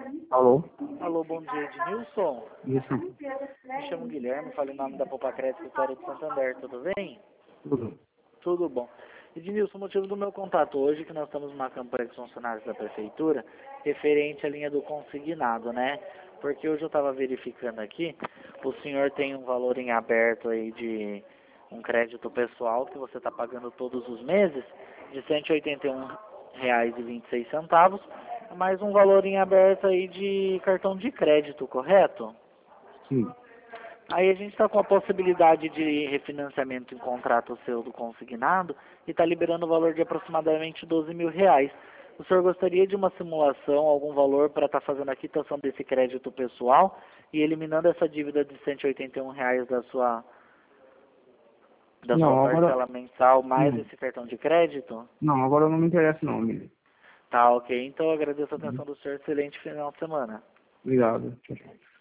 Alô? Alô, bom dia, Ednilson. Isso. Me chamo Guilherme, falo em nome da Poupa Crédito Vitória de Santander, tudo bem? Tudo. Tudo bom. Ednilson, o motivo do meu contato hoje é que nós estamos numa campanha com os funcionários da Prefeitura referente à linha do consignado, né? Porque hoje eu estava verificando aqui, o senhor tem um valor em aberto aí de um crédito pessoal que você está pagando todos os meses de R$ 181,26, mais um valor em aberto aí de cartão de crédito, correto? Sim. Aí a gente está com a possibilidade de refinanciamento em contrato seu do consignado e está liberando o valor de aproximadamente R$ 12.000. O senhor gostaria de uma simulação, algum valor para estar fazendo a quitação desse crédito pessoal e eliminando essa dívida de R$ 181 da sua Não, agora. parcela mensal mais Não, esse cartão de crédito? não, agora não me interessa não, amigo. Tá, ok. Então eu agradeço a atenção do senhor. Excelente final de semana. Obrigado. Tchau, tchau.